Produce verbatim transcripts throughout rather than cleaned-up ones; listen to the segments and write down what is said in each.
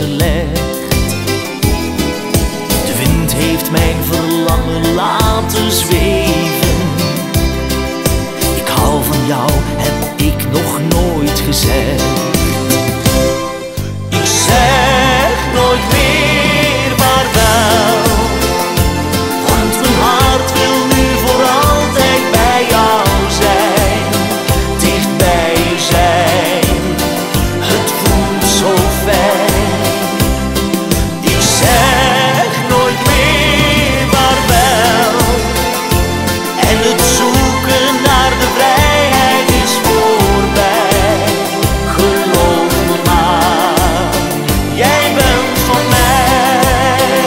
gelegd. De wind heeft mijn verlangen laten zweven. Ik hou van jou, heb ik nog nooit gezegd. Ik zeg nooit meer vaarwel, want mijn hart wil nu voor altijd bij jou zijn, dicht bij je zijn. Het voelt zo fijn. Ik zeg nooit meer vaarwel, en het zoeken naar de vrijheid is voorbij. Geloof me maar, jij bent van mij.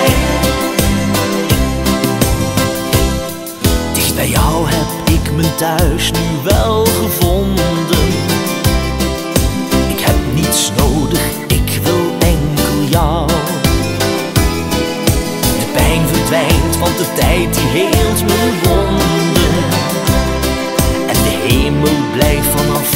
Dicht bij jou heb ik mijn thuis nu wel gevonden. Ik heb niets nodig, ik wil enkel jou. De pijn verdwijnt, want de tijd die heelt mijn wonden. En de hemel blijft vanaf